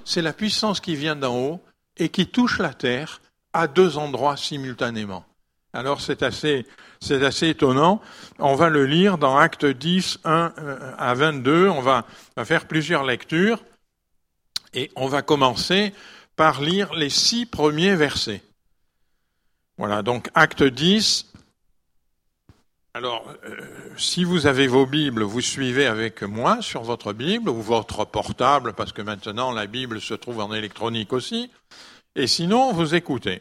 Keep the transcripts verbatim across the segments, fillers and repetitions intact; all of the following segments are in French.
c'est la puissance qui vient d'en haut et qui touche la terre à deux endroits simultanément. Alors c'est assez, c'est assez étonnant. On va le lire dans Actes dix, un à vingt-deux. On va, on va faire plusieurs lectures et on va commencer par lire les six premiers versets. Voilà, donc Actes dix. Alors, euh, si vous avez vos Bibles, vous suivez avec moi sur votre Bible ou votre portable, parce que maintenant la Bible se trouve en électronique aussi, et sinon vous écoutez.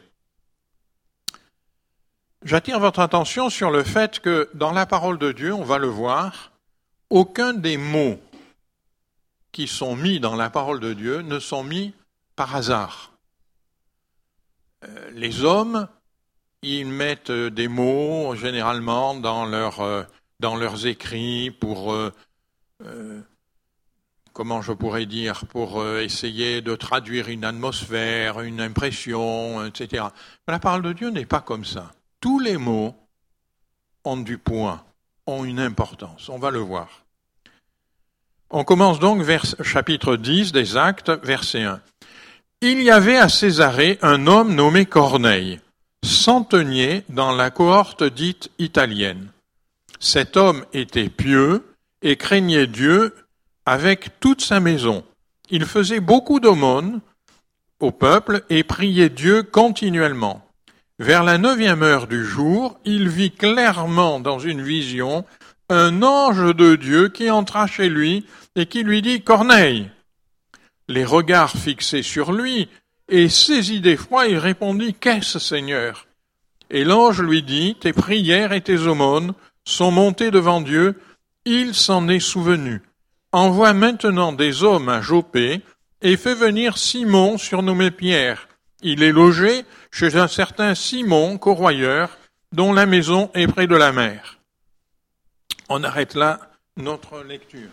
J'attire votre attention sur le fait que dans la parole de Dieu, on va le voir, aucun des mots qui sont mis dans la parole de Dieu ne sont mis par hasard. Euh, les hommes, ils mettent des mots généralement dans, leur, euh, dans leurs écrits pour, euh, euh, comment je pourrais dire, pour euh, essayer de traduire une atmosphère, une impression, et cetera. Mais la parole de Dieu n'est pas comme ça. Tous les mots ont du poids, ont une importance. On va le voir. On commence donc vers chapitre dix des Actes, verset un. Il y avait à Césarée un homme nommé Corneille, centenier dans la cohorte dite italienne. Cet homme était pieux et craignait Dieu avec toute sa maison. Il faisait beaucoup d'aumônes au peuple et priait Dieu continuellement. Vers la neuvième heure du jour, il vit clairement dans une vision un ange de Dieu qui entra chez lui et qui lui dit « Corneille !» Les regards fixés sur lui, et saisi d'effroi, il répondit « Qu'est-ce, Seigneur ?» Et l'ange lui dit « Tes prières et tes aumônes sont montées devant Dieu, il s'en est souvenu. Envoie maintenant des hommes à Joppé et fais venir Simon surnommé Pierre. Il est logé chez un certain Simon, corroyeur, dont la maison est près de la mer. » On arrête là notre lecture.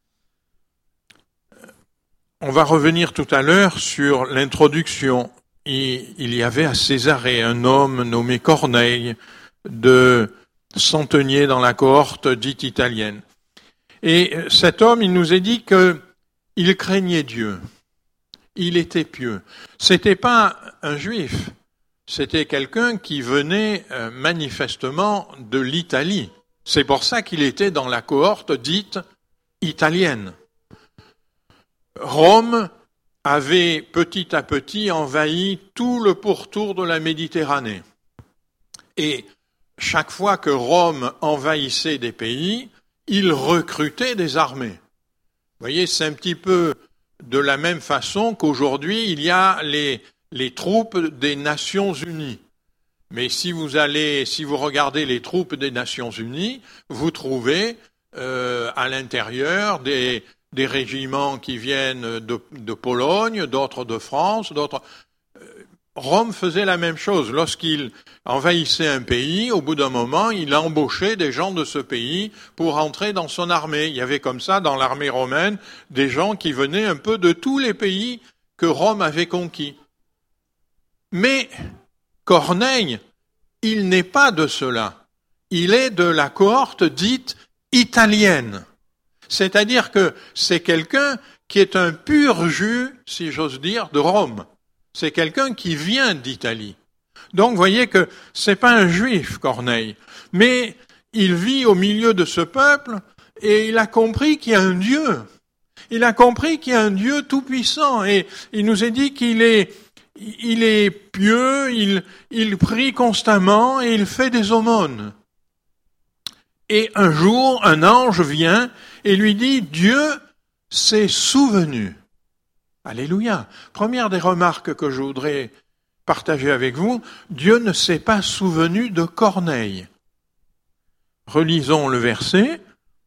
On va revenir tout à l'heure sur l'introduction. Il y avait à Césarée un homme nommé Corneille, de centenier dans la cohorte dite italienne. Et cet homme, il nous est dit qu'il craignait Dieu. Il était pieux. C'était pas un juif. C'était quelqu'un qui venait manifestement de l'Italie. C'est pour ça qu'il était dans la cohorte dite italienne. Rome avait petit à petit envahi tout le pourtour de la Méditerranée. Et chaque fois que Rome envahissait des pays, il recrutait des armées. Vous voyez, c'est un petit peu de la même façon qu'aujourd'hui, il y a les, les troupes des Nations Unies. Mais si vous allez, si vous regardez les troupes des Nations Unies, vous trouvez euh, à l'intérieur des des régiments qui viennent de, de Pologne, d'autres de France, d'autres. Rome faisait la même chose. Lorsqu'il envahissait un pays, au bout d'un moment, il embauchait des gens de ce pays pour entrer dans son armée. Il y avait comme ça, dans l'armée romaine, des gens qui venaient un peu de tous les pays que Rome avait conquis. Mais Corneille, il n'est pas de cela. Il est de la cohorte dite italienne. C'est-à-dire que c'est quelqu'un qui est un pur jus, si j'ose dire, de Rome. C'est quelqu'un qui vient d'Italie. Donc, vous voyez que c'est pas un juif, Corneille. Mais il vit au milieu de ce peuple et il a compris qu'il y a un Dieu. Il a compris qu'il y a un Dieu tout-puissant et il nous est dit qu'il est, il est pieux, il, il prie constamment et il fait des aumônes. Et un jour, un ange vient et lui dit, Dieu s'est souvenu. Alléluia. Première des remarques que je voudrais partager avec vous, Dieu ne s'est pas souvenu de Corneille. Relisons le verset.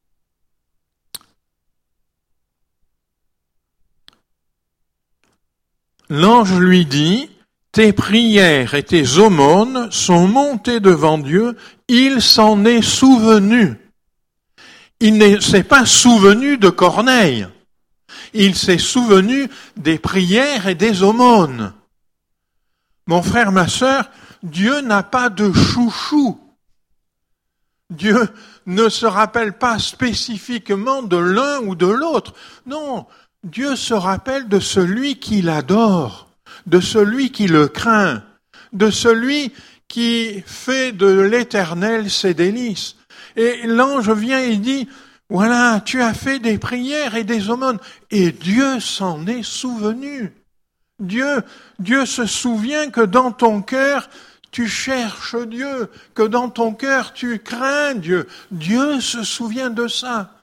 L'ange lui dit, tes prières et tes aumônes sont montées devant Dieu, il s'en est souvenu. Il ne s'est pas souvenu de Corneille. Il s'est souvenu des prières et des aumônes. Mon frère, ma sœur, Dieu n'a pas de chouchou. Dieu ne se rappelle pas spécifiquement de l'un ou de l'autre. Non, Dieu se rappelle de celui qui l'adore, de celui qui le craint, de celui qui fait de l'Éternel ses délices. Et l'ange vient et dit, voilà, tu as fait des prières et des aumônes, et Dieu s'en est souvenu. Dieu, Dieu se souvient que dans ton cœur, tu cherches Dieu, que dans ton cœur, tu crains Dieu. Dieu se souvient de ça.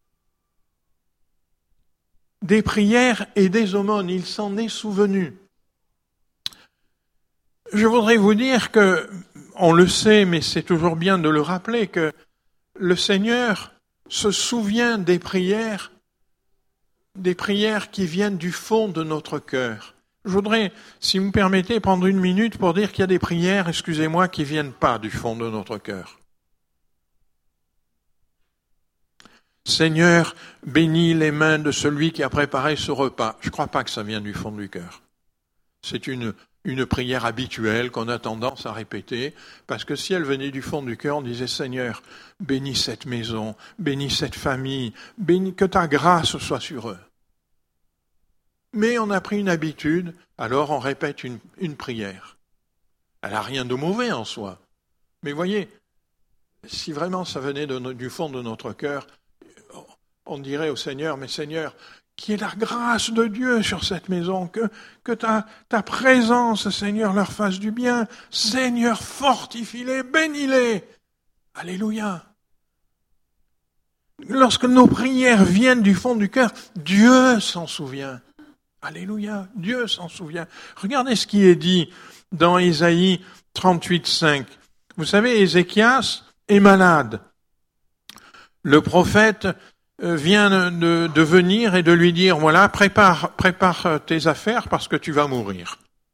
Des prières et des aumônes, il s'en est souvenu. Je voudrais vous dire que, on le sait, mais c'est toujours bien de le rappeler, que le Seigneur se souvient des prières, des prières qui viennent du fond de notre cœur. Je voudrais, si vous me permettez, prendre une minute pour dire qu'il y a des prières, excusez-moi, qui viennent pas du fond de notre cœur. Seigneur, bénis les mains de celui qui a préparé ce repas. Je ne crois pas que ça vient du fond du cœur. C'est une, une prière habituelle qu'on a tendance à répéter, parce que si elle venait du fond du cœur, on disait, Seigneur, bénis cette maison, bénis cette famille, bénis, que ta grâce soit sur eux. Mais on a pris une habitude, alors on répète une, une prière. Elle n'a rien de mauvais en soi. Mais voyez, si vraiment ça venait de, du fond de notre cœur, on dirait au Seigneur, mais Seigneur, qu'il y ait la grâce de Dieu sur cette maison, que, que ta, ta présence, Seigneur, leur fasse du bien. Seigneur, fortifie-les, bénis-les. Alléluia. Lorsque nos prières viennent du fond du cœur, Dieu s'en souvient. Alléluia, Dieu s'en souvient. Regardez ce qui est dit dans Ésaïe trente-huit, cinq. Vous savez, Ézéchias est malade. Le prophète vient de, de venir et de lui dire, voilà, prépare, prépare tes affaires parce que tu vas mourir.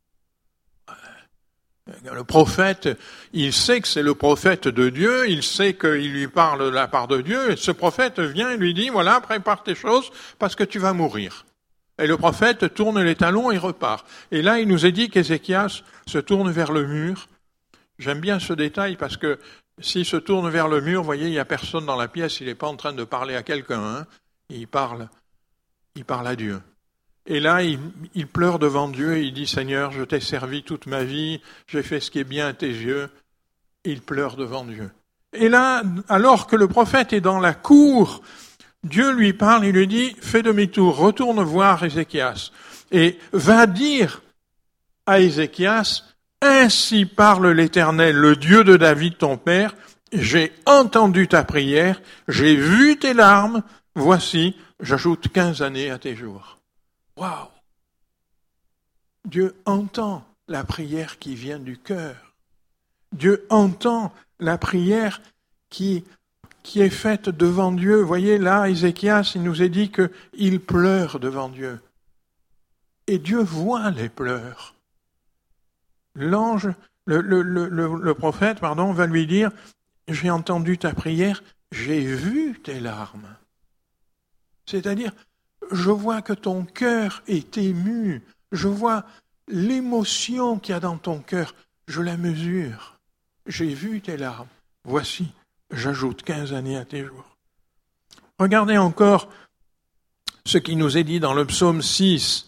Le prophète, il sait que c'est le prophète de Dieu, il sait qu'il lui parle de la part de Dieu, et ce prophète vient et lui dit, voilà, prépare tes choses parce que tu vas mourir. Et le prophète tourne les talons et repart. Et là, il nous est dit qu'Ézéchias se tourne vers le mur. J'aime bien ce détail parce que s'il se tourne vers le mur, vous voyez, il n'y a personne dans la pièce, il n'est pas en train de parler à quelqu'un, hein. Il parle, il parle à Dieu. Et là, il, il pleure devant Dieu et il dit, Seigneur, je t'ai servi toute ma vie, j'ai fait ce qui est bien à tes yeux. Il pleure devant Dieu. Et là, alors que le prophète est dans la cour, Dieu lui parle, il lui dit, fais demi-tour, retourne voir Ézéchias et va dire à Ézéchias, ainsi parle l'Éternel, le Dieu de David ton père, j'ai entendu ta prière, j'ai vu tes larmes, voici, j'ajoute quinze années à tes jours. Waouh! Dieu entend la prière qui vient du cœur. Dieu entend la prière qui qui est faite devant Dieu. Vous voyez, là, Ézéchias, il nous est dit qu'il pleure devant Dieu. Et Dieu voit les pleurs. L'ange, le, le, le, le prophète, pardon, va lui dire, j'ai entendu ta prière, j'ai vu tes larmes. C'est-à-dire, je vois que ton cœur est ému, je vois l'émotion qu'il y a dans ton cœur, je la mesure. J'ai vu tes larmes. Voici, j'ajoute quinze années à tes jours. Regardez encore ce qui nous est dit dans le psaume six.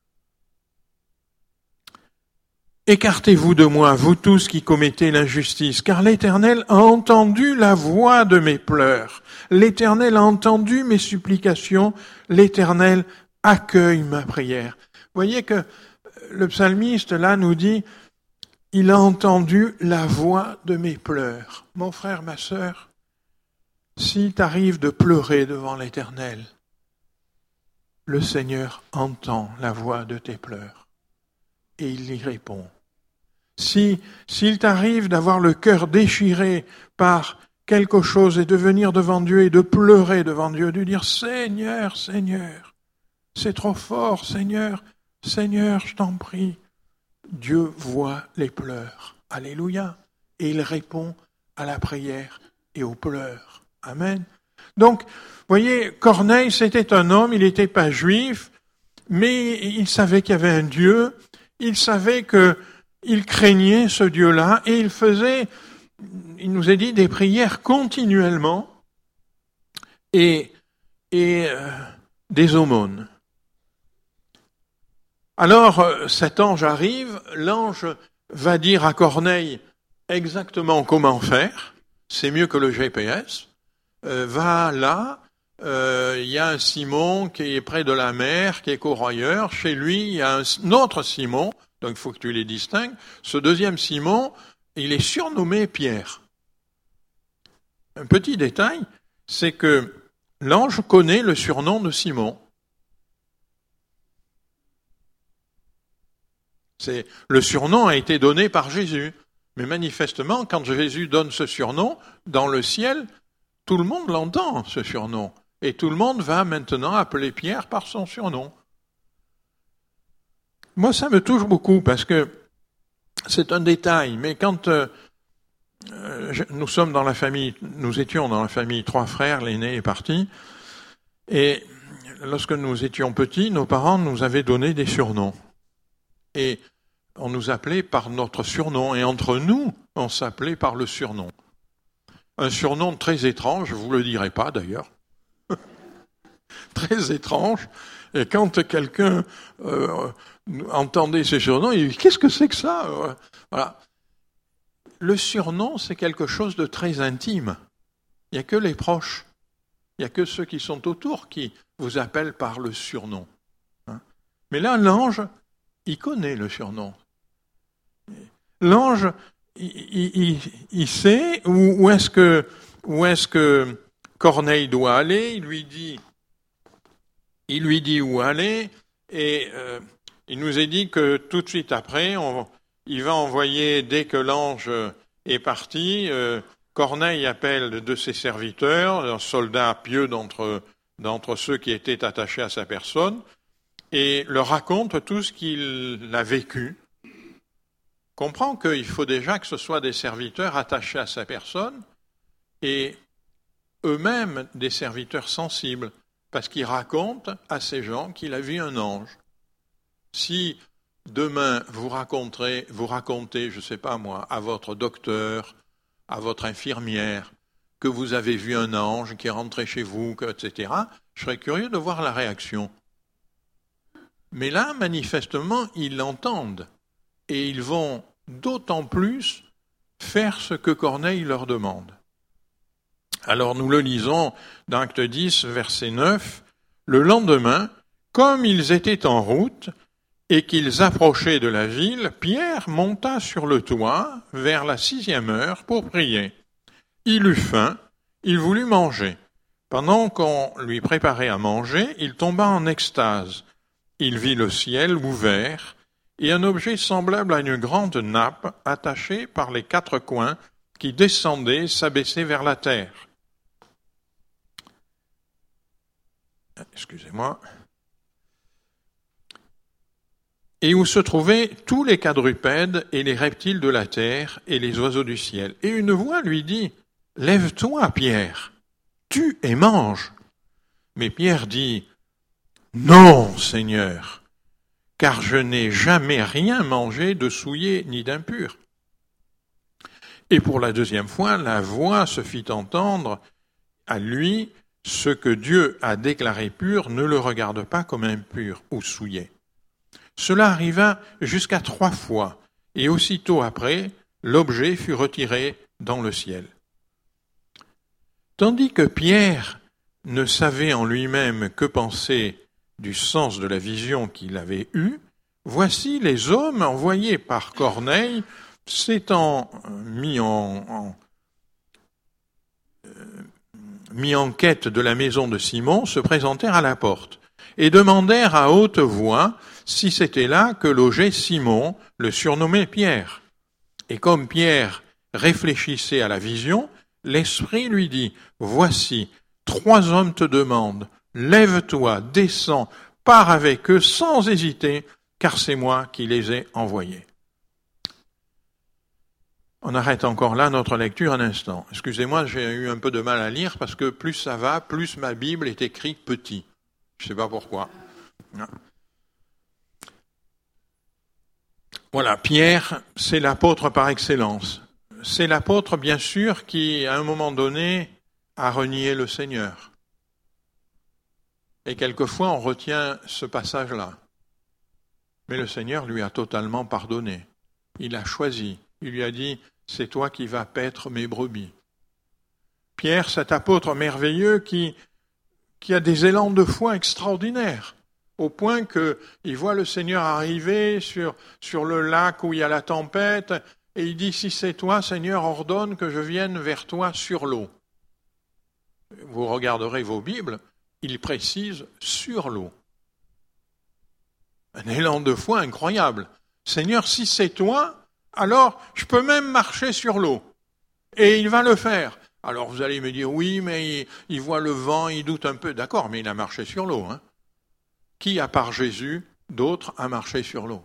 Écartez-vous de moi, vous tous qui commettez l'injustice, car l'Éternel a entendu la voix de mes pleurs. L'Éternel a entendu mes supplications. L'Éternel accueille ma prière. Vous voyez que le psalmiste, là, nous dit, il a entendu la voix de mes pleurs. Mon frère, ma sœur, s'il t'arrive de pleurer devant l'Éternel, le Seigneur entend la voix de tes pleurs et il y répond. Si, s'il t'arrive d'avoir le cœur déchiré par quelque chose et de venir devant Dieu et de pleurer devant Dieu, de dire « Seigneur, Seigneur, c'est trop fort, Seigneur, Seigneur, je t'en prie », Dieu voit les pleurs. Alléluia. Et il répond à la prière et aux pleurs. Amen. Donc, vous voyez, Corneille, c'était un homme, il n'était pas juif, mais il savait qu'il y avait un Dieu, il savait qu'il craignait ce Dieu-là, et il faisait, il nous a dit, des prières continuellement, et, et euh, des aumônes. Alors, cet ange arrive, l'ange va dire à Corneille exactement comment faire, c'est mieux que le G P S, euh, va là, il euh, y a un Simon qui est près de la mer, qui est corroyeur, chez lui il y a un, un autre Simon, donc il faut que tu les distingues, ce deuxième Simon, il est surnommé Pierre. Un petit détail, c'est que l'ange connaît le surnom de Simon. C'est, le surnom a été donné par Jésus. Mais manifestement, quand Jésus donne ce surnom, dans le ciel, tout le monde l'entend, ce surnom. Et tout le monde va maintenant appeler Pierre par son surnom. Moi, ça me touche beaucoup parce que c'est un détail. Mais quand euh, je, nous sommes dans la famille, nous étions dans la famille trois frères, l'aîné est parti. Et lorsque nous étions petits, nos parents nous avaient donné des surnoms. Et on nous appelait par notre surnom, et entre nous, on s'appelait par le surnom. Un surnom très étrange, je ne vous le dirai pas d'ailleurs, très étrange, et quand quelqu'un euh, entendait ces surnoms, il dit « Qu'est-ce que c'est que ça ?» Voilà. Le surnom, c'est quelque chose de très intime. Il n'y a que les proches, il n'y a que ceux qui sont autour qui vous appellent par le surnom. Hein. Mais là, l'ange, il connaît le surnom. L'ange, il, il, il sait où, où, est-ce que, où est-ce que Corneille doit aller. Il lui dit, il lui dit où aller. Et euh, il nous est dit que tout de suite après, on, il va envoyer, dès que l'ange est parti, euh, Corneille appelle de ses serviteurs, un soldat pieux d'entre, d'entre ceux qui étaient attachés à sa personne, et leur raconte tout ce qu'il a vécu. Comprend qu'il faut déjà que ce soit des serviteurs attachés à sa personne et eux-mêmes des serviteurs sensibles, parce qu'il raconte à ces gens qu'il a vu un ange. Si demain vous raconterez, vous racontez, je ne sais pas moi, à votre docteur, à votre infirmière, que vous avez vu un ange qui est rentré chez vous, et cetera, je serais curieux de voir la réaction. Mais là, manifestement, ils l'entendent. Et ils vont d'autant plus faire ce que Corneille leur demande. Alors nous le lisons dans Acte dix, verset neuf. Le lendemain, comme ils étaient en route et qu'ils approchaient de la ville, Pierre monta sur le toit vers la sixième heure pour prier. Il eut faim, il voulut manger. Pendant qu'on lui préparait à manger, il tomba en extase. Il vit le ciel ouvert et un objet semblable à une grande nappe attachée par les quatre coins qui descendait, s'abaissait vers la terre. Excusez-moi. Et où se trouvaient tous les quadrupèdes et les reptiles de la terre et les oiseaux du ciel. Et une voix lui dit, « Lève-toi, Pierre, tue et mange. » Mais Pierre dit, « Non, Seigneur, car je n'ai jamais rien mangé de souillé ni d'impur. » Et pour la deuxième fois, la voix se fit entendre à lui, « Ce que Dieu a déclaré pur ne le regarde pas comme impur ou souillé. » Cela arriva jusqu'à trois fois, et aussitôt après, l'objet fut retiré dans le ciel. Tandis que Pierre ne savait en lui-même que penser du sens de la vision qu'il avait eue, voici les hommes envoyés par Corneille s'étant mis en, en, euh, mis en quête de la maison de Simon, se présentèrent à la porte et demandèrent à haute voix si c'était là que logeait Simon, le surnommé Pierre. Et comme Pierre réfléchissait à la vision, l'Esprit lui dit, « Voici, trois hommes te demandent, lève-toi, descends, pars avec eux sans hésiter, car c'est moi qui les ai envoyés. » On arrête encore là notre lecture un instant. Excusez-moi, j'ai eu un peu de mal à lire parce que plus ça va, plus ma Bible est écrite petit. Je ne sais pas pourquoi. Voilà, Pierre, c'est l'apôtre par excellence. C'est l'apôtre, bien sûr, qui, à un moment donné, a renié le Seigneur. Et quelquefois, on retient ce passage-là. Mais le Seigneur lui a totalement pardonné. Il a choisi. Il lui a dit, c'est toi qui vas paître mes brebis. Pierre, cet apôtre merveilleux qui, qui a des élans de foi extraordinaires, au point qu'il voit le Seigneur arriver sur, sur le lac où il y a la tempête, et il dit, si c'est toi, Seigneur, ordonne que je vienne vers toi sur l'eau. Vous regarderez vos Bibles, il précise sur l'eau. Un élan de foi incroyable. Seigneur, si c'est toi, alors je peux même marcher sur l'eau. Et il va le faire. Alors vous allez me dire, oui, mais il, il voit le vent, il doute un peu. D'accord, mais il a marché sur l'eau. Hein. Qui, à part Jésus, d'autres a marché sur l'eau?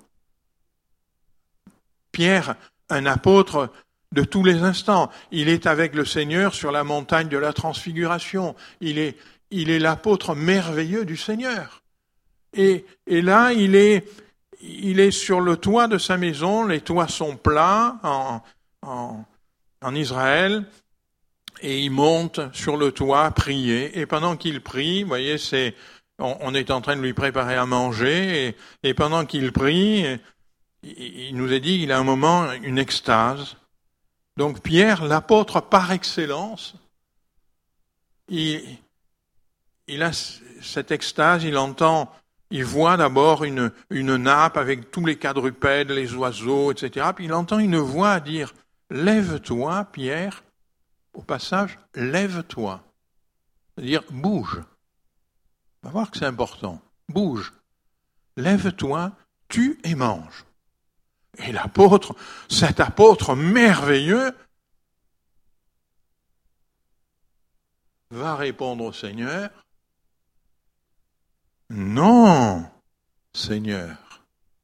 Pierre, un apôtre de tous les instants, il est avec le Seigneur sur la montagne de la transfiguration. Il est, il est l'apôtre merveilleux du Seigneur. Et, et là, il est, il est sur le toit de sa maison, les toits sont plats en, en, en Israël, et il monte sur le toit prier. Et pendant qu'il prie, vous voyez, c'est, on, on est en train de lui préparer à manger, et, et pendant qu'il prie, il nous est dit qu'il a un moment, une extase. Donc Pierre, l'apôtre par excellence, il, il a cette extase, il entend, il voit d'abord une, une nappe avec tous les quadrupèdes, les oiseaux, et cetera. Puis il entend une voix dire « Lève-toi, Pierre ». Au passage, « Lève-toi ». C'est-à-dire « Bouge ». On va voir que c'est important. « Bouge ». « Lève-toi, tue et mange ». Et l'apôtre, cet apôtre merveilleux, va répondre au Seigneur, « Non, Seigneur,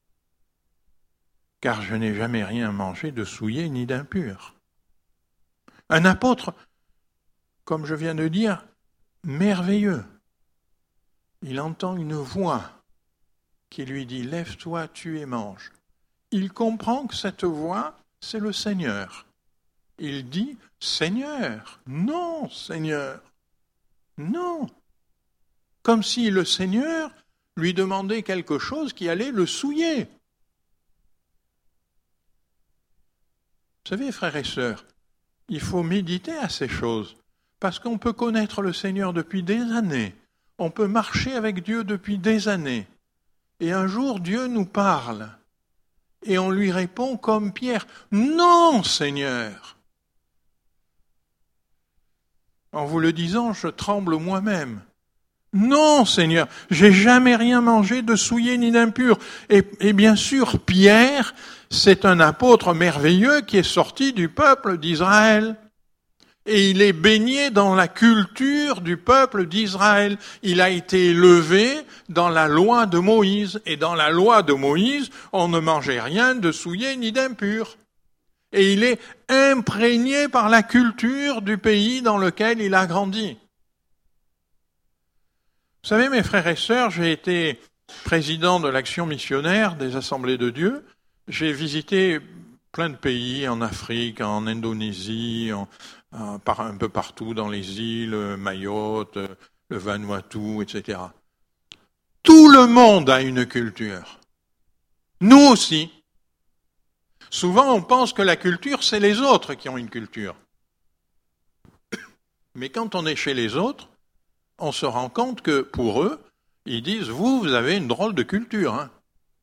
car je n'ai jamais rien mangé de souillé ni d'impur. » Un apôtre, comme je viens de dire, merveilleux. Il entend une voix qui lui dit « Lève-toi, tue et mange ». Il comprend que cette voix, c'est le Seigneur. Il dit « Seigneur, non, Seigneur, non ». Comme si le Seigneur lui demandait quelque chose qui allait le souiller. Vous savez, frères et sœurs, il faut méditer à ces choses, parce qu'on peut connaître le Seigneur depuis des années, on peut marcher avec Dieu depuis des années, et un jour Dieu nous parle. Et on lui répond comme Pierre, « Non, Seigneur !» En vous le disant, je tremble moi-même. « Non, Seigneur, j'ai jamais rien mangé de souillé ni d'impur. » Et, et bien sûr, Pierre, c'est un apôtre merveilleux qui est sorti du peuple d'Israël. Et il est baigné dans la culture du peuple d'Israël. Il a été élevé dans la loi de Moïse. Et dans la loi de Moïse, on ne mangeait rien de souillé ni d'impur. Et il est imprégné par la culture du pays dans lequel il a grandi. Vous savez, mes frères et sœurs, j'ai été président de l'action missionnaire des Assemblées de Dieu. J'ai visité plein de pays, en Afrique, en Indonésie, en, en, par, un peu partout dans les îles, Mayotte, le Vanuatu, et cetera. Tout le monde a une culture. Nous aussi. Souvent, on pense que la culture, c'est les autres qui ont une culture. Mais quand on est chez les autres, on se rend compte que, pour eux, ils disent « Vous, vous avez une drôle de culture. Hein ».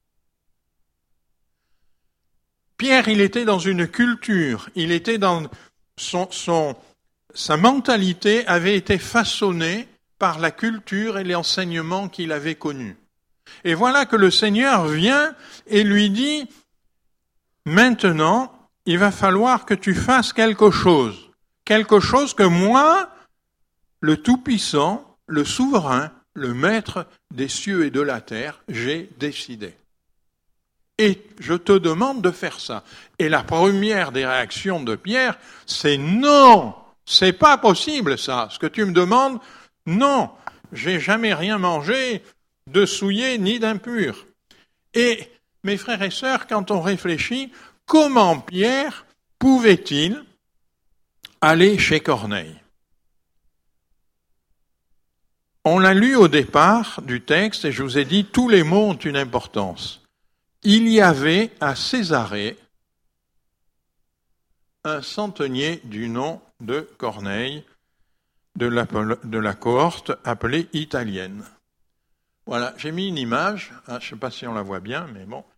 Pierre, il était dans une culture, il était dans son, son, sa mentalité avait été façonnée par la culture et l'enseignement qu'il avait connu. Et voilà que le Seigneur vient et lui dit « Maintenant, il va falloir que tu fasses quelque chose, quelque chose que moi, le Tout-Puissant, le Souverain, le Maître des cieux et de la terre, j'ai décidé. Et je te demande de faire ça. » Et la première des réactions de Pierre, c'est « Non, c'est pas possible ça. Ce que tu me demandes, non, j'ai jamais rien mangé de souillé ni d'impur. » Et mes frères et sœurs, quand on réfléchit, comment Pierre pouvait-il aller chez Corneille ? On l'a lu au départ du texte et je vous ai dit, tous les mots ont une importance. il y avait à Césarée un centenier du nom de Corneille, de la, de la cohorte appelée italienne. Voilà, j'ai mis une image, hein, je ne sais pas si on la voit bien, mais bon.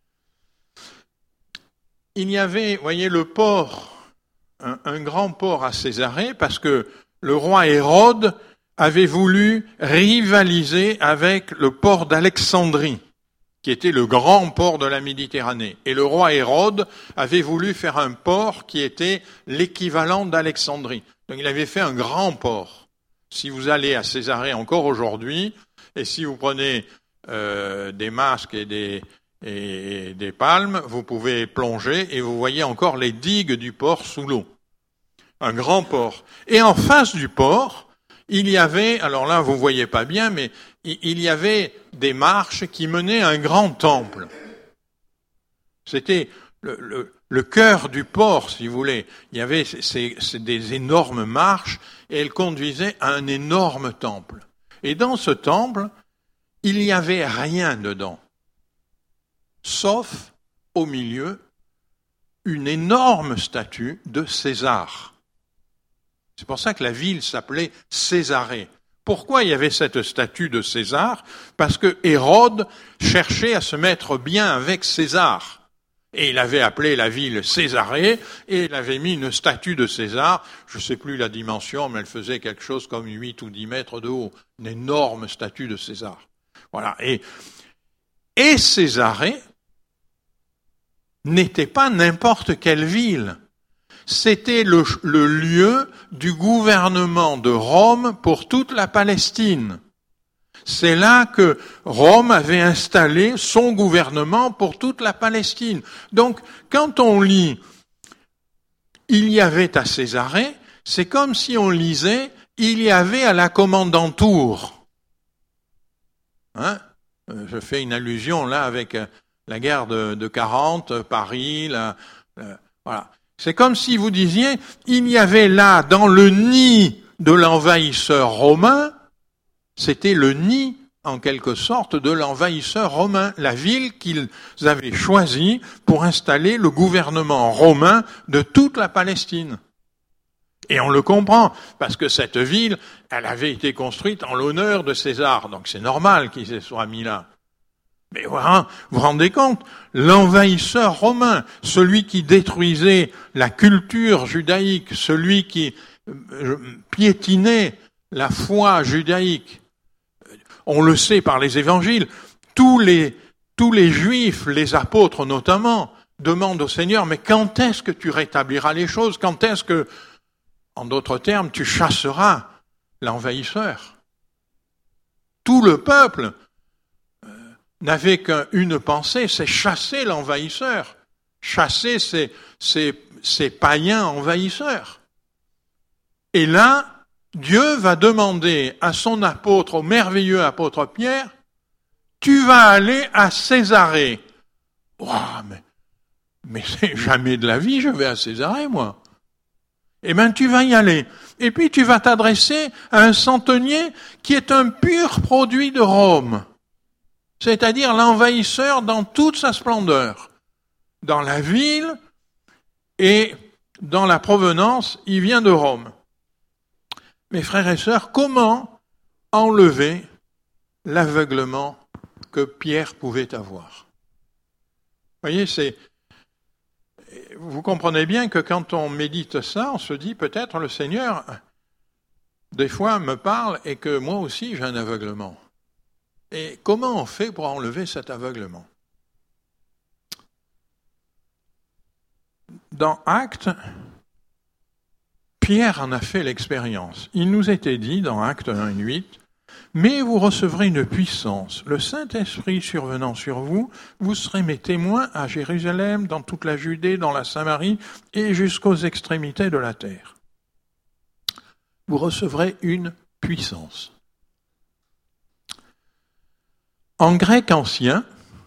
Il y avait, vous voyez, le port, un, un grand port à Césarée, parce que le roi Hérode avait voulu rivaliser avec le port d'Alexandrie, qui était le grand port de la Méditerranée. Et le roi Hérode avait voulu faire un port qui était l'équivalent d'Alexandrie. Donc il avait fait un grand port. Si vous allez à Césarée encore aujourd'hui, et si vous prenez euh, des masques et des, et des palmes, vous pouvez plonger et vous voyez encore les digues du port sous l'eau. Un grand port. Et en face du port, il y avait, alors là vous voyez pas bien, mais il y avait des marches qui menaient à un grand temple. C'était le, le, le cœur du port, si vous voulez. Il y avait ces, ces, des énormes marches et elles conduisaient à un énorme temple. Et dans ce temple, il n'y avait rien dedans, sauf au milieu une énorme statue de César. C'est pour ça que la ville s'appelait Césarée. Pourquoi il y avait cette statue de César ? Parce que Hérode cherchait à se mettre bien avec César. Et il avait appelé la ville Césarée, et il avait mis une statue de César, je ne sais plus la dimension, mais elle faisait quelque chose comme huit ou dix mètres de haut. Une énorme statue de César. Voilà. Et, et Césarée n'était pas n'importe quelle ville. C'était le, le lieu du gouvernement de Rome pour toute la Palestine. C'est là que Rome avait installé son gouvernement pour toute la Palestine. Donc, quand on lit « il y avait à Césarée », c'est comme si on lisait « il y avait à la commandantour ». Hein ? Je fais une allusion là avec la guerre de, de quarante, Paris, la, la, voilà. C'est comme si vous disiez, il y avait là, dans le nid de l'envahisseur romain, c'était le nid, en quelque sorte, de l'envahisseur romain, la ville qu'ils avaient choisie pour installer le gouvernement romain de toute la Palestine. Et on le comprend, parce que cette ville, elle avait été construite en l'honneur de César, donc c'est normal qu'il se soit mis là. Mais voilà, vous vous rendez compte, l'envahisseur romain, celui qui détruisait la culture judaïque, celui qui piétinait la foi judaïque, on le sait par les évangiles, tous les, tous les juifs, les apôtres notamment, demandent au Seigneur, mais quand est-ce que tu rétabliras les choses? Quand est-ce que, en d'autres termes, tu chasseras l'envahisseur? Tout le peuple n'avait qu'une pensée, c'est chasser l'envahisseur, chasser ces, ces, ces païens envahisseurs. Et là, Dieu va demander à son apôtre, au merveilleux apôtre Pierre, tu vas aller à Césarée. Oh, mais, mais c'est jamais de la vie, je vais à Césarée, moi. Eh bien, tu vas y aller. Et puis, tu vas t'adresser à un centenier qui est un pur produit de Rome. C'est-à-dire l'envahisseur dans toute sa splendeur. Dans la ville et dans la provenance, il vient de Rome. Mes frères et sœurs, comment enlever l'aveuglement que Pierre pouvait avoir? Vous voyez, c'est, vous comprenez bien que quand on médite ça, on se dit peut-être le Seigneur, des fois, me parle et que moi aussi j'ai un aveuglement. Et comment on fait pour enlever cet aveuglement? Dans Actes, Pierre en a fait l'expérience. Il nous était dit dans Actes un huit, « Mais vous recevrez une puissance, le Saint-Esprit survenant sur vous, vous serez mes témoins à Jérusalem, dans toute la Judée, dans la Samarie et jusqu'aux extrémités de la terre. » Vous recevrez une puissance. En grec ancien,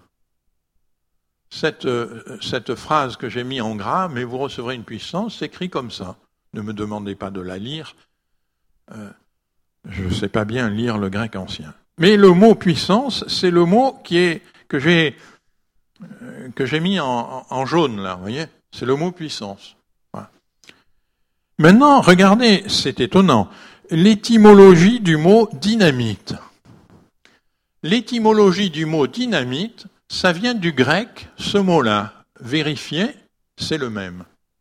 cette, cette phrase que j'ai mise en gras, « mais vous recevrez une puissance », s'écrit comme ça. Ne me demandez pas de la lire, euh, je ne sais pas bien lire le grec ancien. Mais le mot « puissance », c'est le mot qui est, que j'ai euh, que j'ai mis en, en jaune là, vous voyez, c'est le mot puissance. Voilà. Maintenant, regardez, c'est étonnant, l'étymologie du mot dynamite. L'étymologie du mot dynamite, ça vient du grec, ce mot-là. Vérifiez, c'est le même.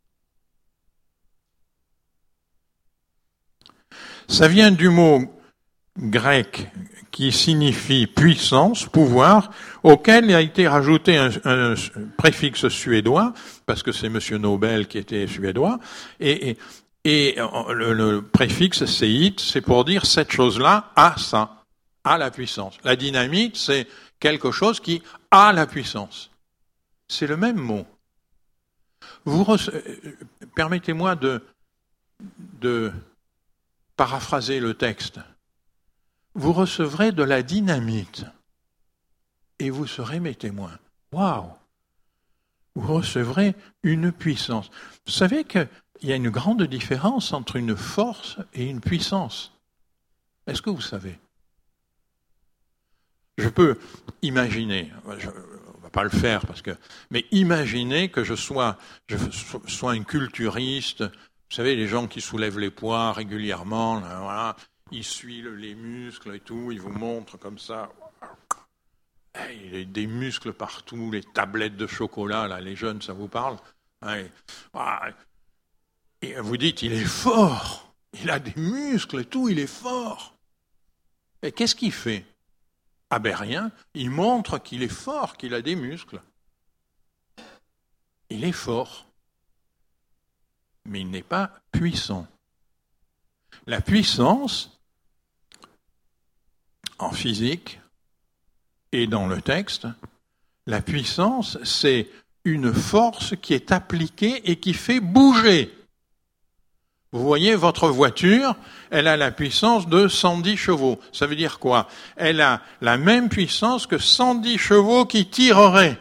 Ça vient du mot grec qui signifie puissance, pouvoir, auquel a été rajouté un, un préfixe suédois, parce que c'est Monsieur Nobel qui était suédois, et, et, et le, le préfixe séite, c'est pour dire cette chose-là a ça. A la puissance. La dynamite, c'est quelque chose qui a la puissance. C'est le même mot. Vous rece... Permettez-moi de, de paraphraser le texte. Vous recevrez de la dynamite et vous serez mes témoins. Waouh! Vous recevrez une puissance. Vous savez qu'il y a une grande différence entre une force et une puissance. Est-ce que vous savez? Je peux imaginer, je, on va pas le faire parce que, mais imaginer que je sois, je sois un culturiste. Vous savez, les gens qui soulèvent les poids régulièrement, là, voilà, ils suivent les muscles et tout, ils vous montrent comme ça. Il y a des muscles partout, les tablettes de chocolat, là, les jeunes, ça vous parle? Et vous dites, il est fort, il a des muscles et tout, il est fort. Et qu'est-ce qu'il fait? Ah ben rien, il montre qu'il est fort, qu'il a des muscles. Il est fort, mais il n'est pas puissant. La puissance, en physique et dans le texte, la puissance, c'est une force qui est appliquée et qui fait bouger. Vous voyez, votre voiture, elle a la puissance de cent dix chevaux. Ça veut dire quoi? Elle a la même puissance que cent dix chevaux qui tireraient.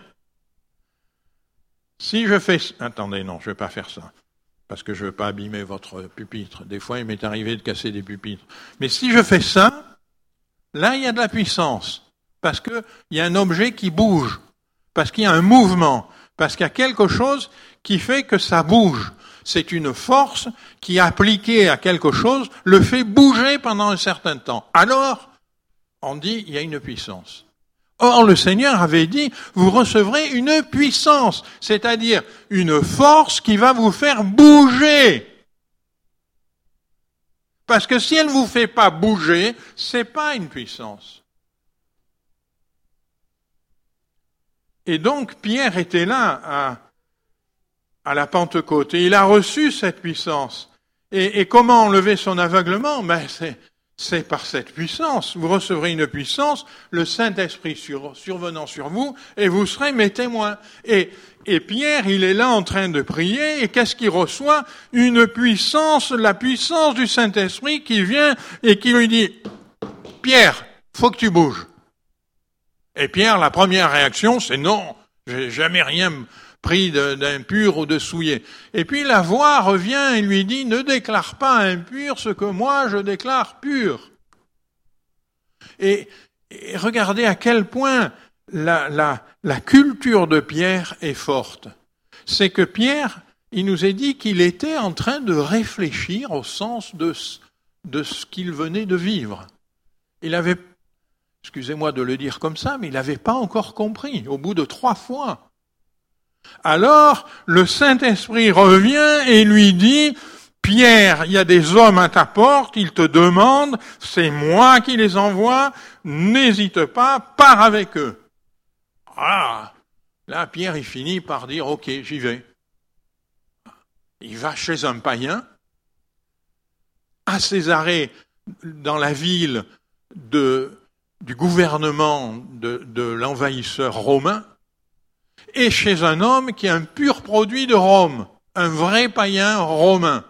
Si je fais... Attendez, non, je ne vais pas faire ça, parce que je ne veux pas abîmer votre pupitre. Des fois, il m'est arrivé de casser des pupitres. Mais si je fais ça, là, il y a de la puissance, parce qu'il y a un objet qui bouge, parce qu'il y a un mouvement, parce qu'il y a quelque chose qui fait que ça bouge. C'est une force qui, appliquée à quelque chose, le fait bouger pendant un certain temps. Alors, on dit, il y a une puissance. Or, le Seigneur avait dit, vous recevrez une puissance, c'est-à-dire une force qui va vous faire bouger. Parce que si elle ne vous fait pas bouger, c'est pas une puissance. Et donc, Pierre était là à... à la Pentecôte, et il a reçu cette puissance. Et, et comment enlever son aveuglement? Ben c'est, c'est par cette puissance. Vous recevrez une puissance, le Saint-Esprit sur, survenant sur vous, et vous serez mes témoins. Et, et Pierre, il est là en train de prier, et qu'est-ce qu'il reçoit? Une puissance, la puissance du Saint-Esprit qui vient et qui lui dit, Pierre, faut que tu bouges. Et Pierre, la première réaction, c'est non, j'ai jamais rien pris d'impur ou de souillé. Et puis la voix revient et lui dit, ne déclare pas impur ce que moi je déclare pur. Et, et regardez à quel point la, la, la culture de Pierre est forte. C'est que Pierre, il nous est dit qu'il était en train de réfléchir au sens de, de ce qu'il venait de vivre. Il avait, excusez-moi de le dire comme ça, mais il n'avait pas encore compris, au bout de trois fois. Alors, le Saint-Esprit revient et lui dit, Pierre, il y a des hommes à ta porte, ils te demandent, c'est moi qui les envoie, n'hésite pas, pars avec eux. Ah, là, Pierre, il finit par dire, ok, j'y vais. Il va chez un païen, à Césarée, dans la ville de, du gouvernement de, de l'envahisseur romain, et chez un homme qui est un pur produit de Rome, un vrai païen romain.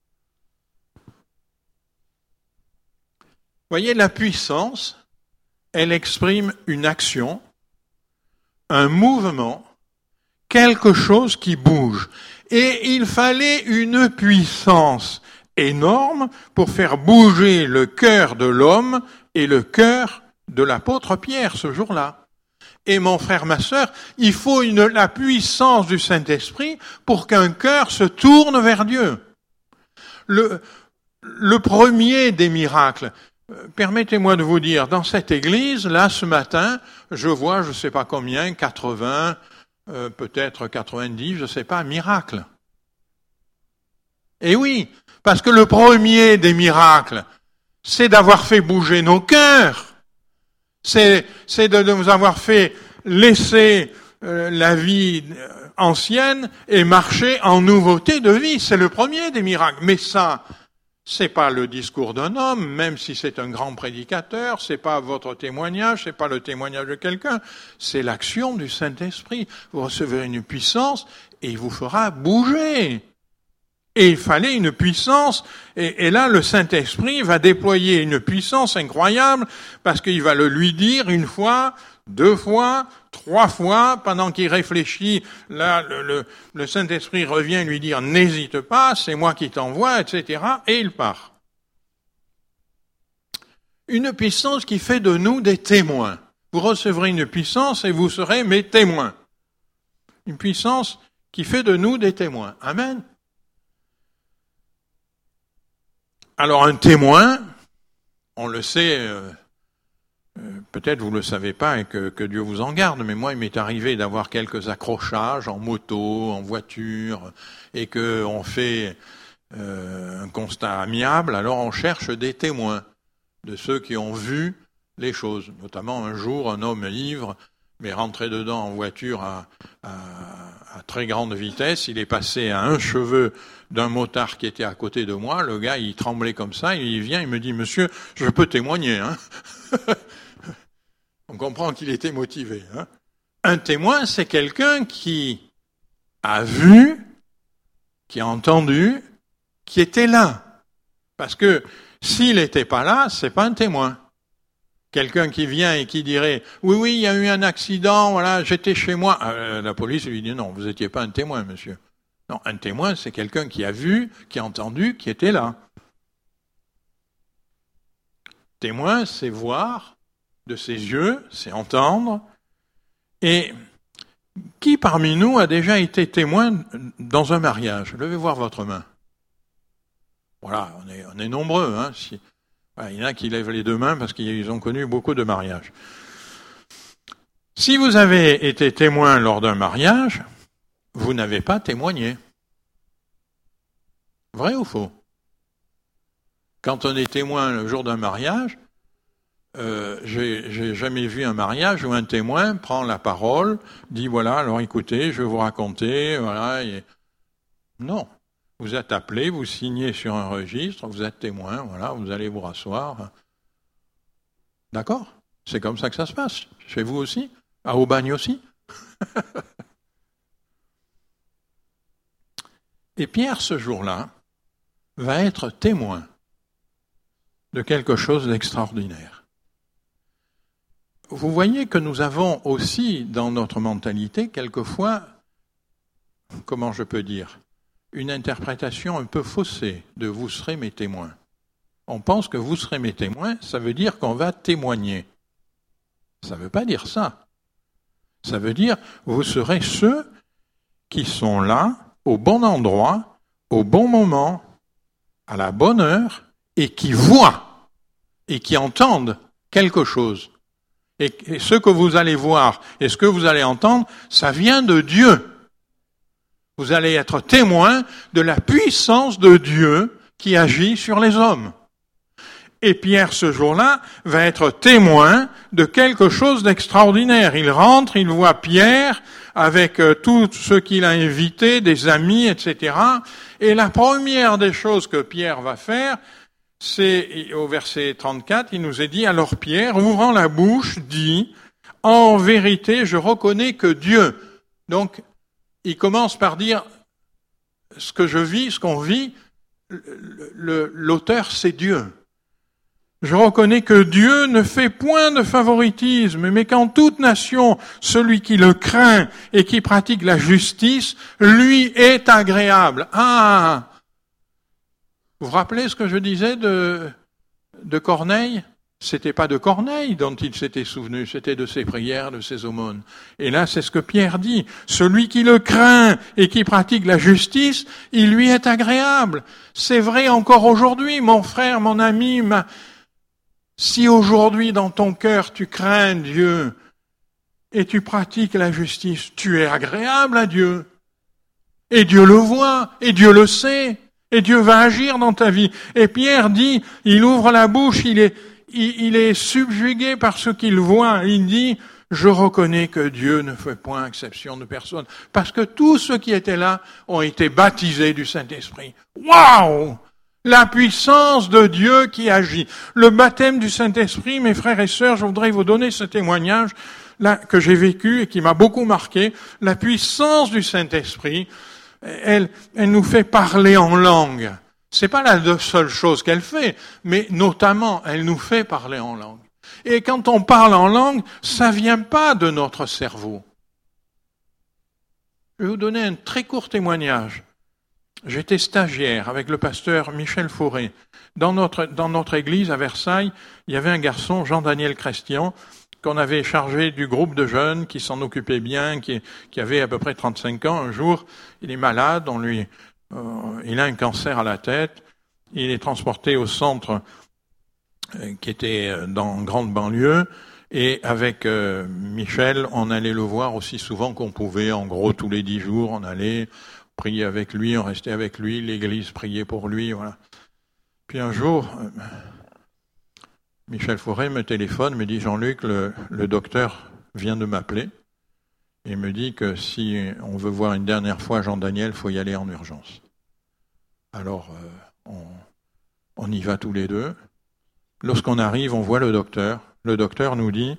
Voyez, la puissance, elle exprime une action, un mouvement, quelque chose qui bouge. Et il fallait une puissance énorme pour faire bouger le cœur de l'homme et le cœur de l'apôtre Pierre ce jour-là. Et mon frère, ma sœur, il faut une, la puissance du Saint-Esprit pour qu'un cœur se tourne vers Dieu. Le, le premier des miracles, permettez-moi de vous dire, dans cette église, là, ce matin, je vois, je ne sais pas combien, quatre-vingts, euh, peut-être quatre-vingt-dix, je ne sais pas, miracles. Et oui, parce que le premier des miracles, c'est d'avoir fait bouger nos cœurs. C'est, c'est de nous avoir fait laisser euh, la vie ancienne et marcher en nouveauté de vie. C'est le premier des miracles. Mais ça, c'est pas le discours d'un homme, même si c'est un grand prédicateur, c'est pas votre témoignage, c'est pas le témoignage de quelqu'un, c'est l'action du Saint-Esprit. Vous recevrez une puissance et il vous fera bouger. Et il fallait une puissance, et, et là le Saint-Esprit va déployer une puissance incroyable, parce qu'il va le lui dire une fois, deux fois, trois fois, pendant qu'il réfléchit, là le, le, le Saint-Esprit revient lui dire « n'hésite pas, c'est moi qui t'envoie », et cetera, et il part. Une puissance qui fait de nous des témoins. Vous recevrez une puissance et vous serez mes témoins. Une puissance qui fait de nous des témoins. Amen. Alors un témoin, on le sait, euh, euh, peut-être vous ne le savez pas et que, que Dieu vous en garde, mais moi il m'est arrivé d'avoir quelques accrochages en moto, en voiture, et qu'on fait euh, un constat amiable, alors on cherche des témoins de ceux qui ont vu les choses. Notamment un jour, un homme ivre m'est rentré dedans en voiture à, à, à très grande vitesse, il est passé à un cheveu d'un motard qui était à côté de moi, le gars, il tremblait comme ça, il vient, il me dit, monsieur, je peux témoigner, hein. On comprend qu'il était motivé, hein. Un témoin, c'est quelqu'un qui a vu, qui a entendu, qui était là. Parce que s'il n'était pas là, c'est pas un témoin. Quelqu'un qui vient et qui dirait, oui, oui, il y a eu un accident, voilà, j'étais chez moi. Euh, la police lui dit, non, vous n'étiez pas un témoin, monsieur. Non, un témoin, c'est quelqu'un qui a vu, qui a entendu, qui était là. Témoin, c'est voir de ses yeux, c'est entendre. Et qui parmi nous a déjà été témoin dans un mariage? Levez voir votre main. Voilà, on est, on est nombreux, hein. Si, voilà, il y en a qui lèvent les deux mains parce qu'ils ont connu beaucoup de mariages. Si vous avez été témoin lors d'un mariage, vous n'avez pas témoigné. Vrai ou faux? Quand on est témoin le jour d'un mariage, euh, j'ai, j'ai jamais vu un mariage où un témoin prend la parole, dit voilà, alors écoutez, je vais vous raconter, voilà. Et... Non. Vous êtes appelé, vous signez sur un registre, vous êtes témoin, voilà, vous allez vous rasseoir. D'accord? C'est comme ça que ça se passe. Chez vous aussi? À Aubagne aussi? Et Pierre, ce jour-là, va être témoin de quelque chose d'extraordinaire. Vous voyez que nous avons aussi dans notre mentalité quelquefois, comment je peux dire, une interprétation un peu faussée de « vous serez mes témoins ». On pense que « vous serez mes témoins », ça veut dire qu'on va témoigner. Ça ne veut pas dire ça. Ça veut dire « vous serez ceux qui sont là, au bon endroit, au bon moment, à la bonne heure, et qui voient et qui entendent quelque chose. Et, et ce que vous allez voir et ce que vous allez entendre, ça vient de Dieu. Vous allez être témoin de la puissance de Dieu qui agit sur les hommes. Et Pierre, ce jour-là, va être témoin de quelque chose d'extraordinaire. Il rentre, il voit Pierre avec euh, tous ceux qu'il a invités, des amis, et cetera. Et la première des choses que Pierre va faire, c'est, au verset trente-quatre, il nous est dit, alors Pierre, ouvrant la bouche, dit, en vérité, je reconnais que Dieu. Donc, il commence par dire, ce que je vis, ce qu'on vit, le, le, l'auteur, c'est Dieu. Je reconnais que Dieu ne fait point de favoritisme, mais qu'en toute nation, celui qui le craint et qui pratique la justice, lui est agréable. Ah! Vous vous rappelez ce que je disais de, de Corneille? C'était pas de Corneille dont il s'était souvenu, c'était de ses prières, de ses aumônes. Et là, c'est ce que Pierre dit. Celui qui le craint et qui pratique la justice, il lui est agréable. C'est vrai encore aujourd'hui, mon frère, mon ami, ma... si aujourd'hui dans ton cœur tu crains Dieu et tu pratiques la justice, tu es agréable à Dieu. Et Dieu le voit, et Dieu le sait, et Dieu va agir dans ta vie. Et Pierre dit, il ouvre la bouche, il est Il est subjugué par ce qu'il voit. Il dit, je reconnais que Dieu ne fait point exception de personne. Parce que tous ceux qui étaient là ont été baptisés du Saint-Esprit. Waouh! La puissance de Dieu qui agit. Le baptême du Saint-Esprit, mes frères et sœurs, je voudrais vous donner ce témoignage là que j'ai vécu et qui m'a beaucoup marqué. La puissance du Saint-Esprit, elle, elle nous fait parler en langue. C'est pas la seule chose qu'elle fait, mais notamment, elle nous fait parler en langue. Et quand on parle en langue, ça vient pas de notre cerveau. Je vais vous donner un très court témoignage. J'étais stagiaire avec le pasteur Michel Fauré. Dans notre, dans notre église à Versailles, il y avait un garçon, Jean-Daniel Christian, qu'on avait chargé du groupe de jeunes, qui s'en occupait bien, qui, qui avait à peu près trente-cinq ans. Un jour, il est malade, on lui... Euh, il a un cancer à la tête, il est transporté au centre euh, qui était dans grande banlieue, et avec euh, Michel, on allait le voir aussi souvent qu'on pouvait, en gros tous les dix jours, on allait prier avec lui, on restait avec lui, l'église priait pour lui, voilà. Puis un jour, euh, Michel Fauré me téléphone, me dit, Jean-Luc, le, le docteur vient de m'appeler, il me dit que si on veut voir une dernière fois Jean-Daniel, il faut y aller en urgence. Alors, euh, on, on y va tous les deux. Lorsqu'on arrive, on voit le docteur. Le docteur nous dit,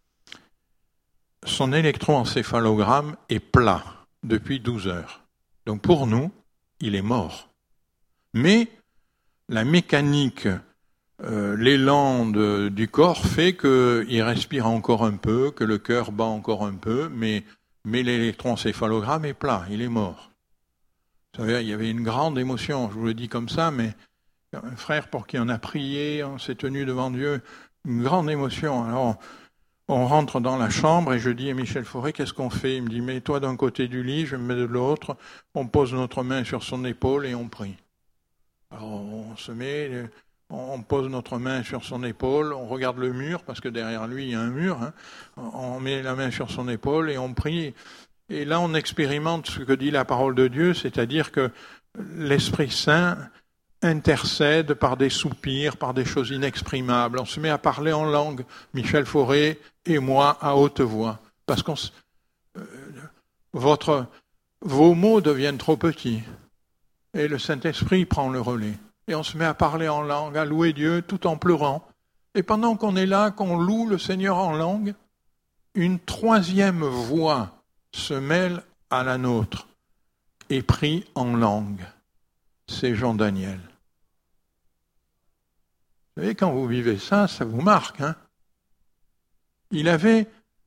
son électroencéphalogramme est plat depuis douze heures. Donc pour nous, il est mort. Mais la mécanique, euh, l'élan de, du corps fait qu'il respire encore un peu, que le cœur bat encore un peu, mais, mais l'électroencéphalogramme est plat, il est mort. Vous savez, il y avait une grande émotion, je vous le dis comme ça, mais un frère pour qui on a prié, on s'est tenu devant Dieu, une grande émotion. Alors, on rentre dans la chambre et je dis à Michel Fauré, qu'est-ce qu'on fait? Il me dit, mets-toi d'un côté du lit, je me mets de l'autre, on pose notre main sur son épaule et on prie. Alors, on se met... On pose notre main sur son épaule, on regarde le mur, parce que derrière lui, il y a un mur. Hein. On met la main sur son épaule et on prie. Et là, on expérimente ce que dit la parole de Dieu, c'est-à-dire que l'Esprit Saint intercède par des soupirs, par des choses inexprimables. On se met à parler en langue, Michel Fauré et moi, à haute voix. Parce que euh, votre, vos mots deviennent trop petits. Et le Saint-Esprit prend le relais. Et on se met à parler en langue, à louer Dieu tout en pleurant. Et pendant qu'on est là, qu'on loue le Seigneur en langue, une troisième voix se mêle à la nôtre et prie en langue. C'est Jean-Daniel. Vous savez, quand vous vivez ça, ça vous marque, hein? Il avait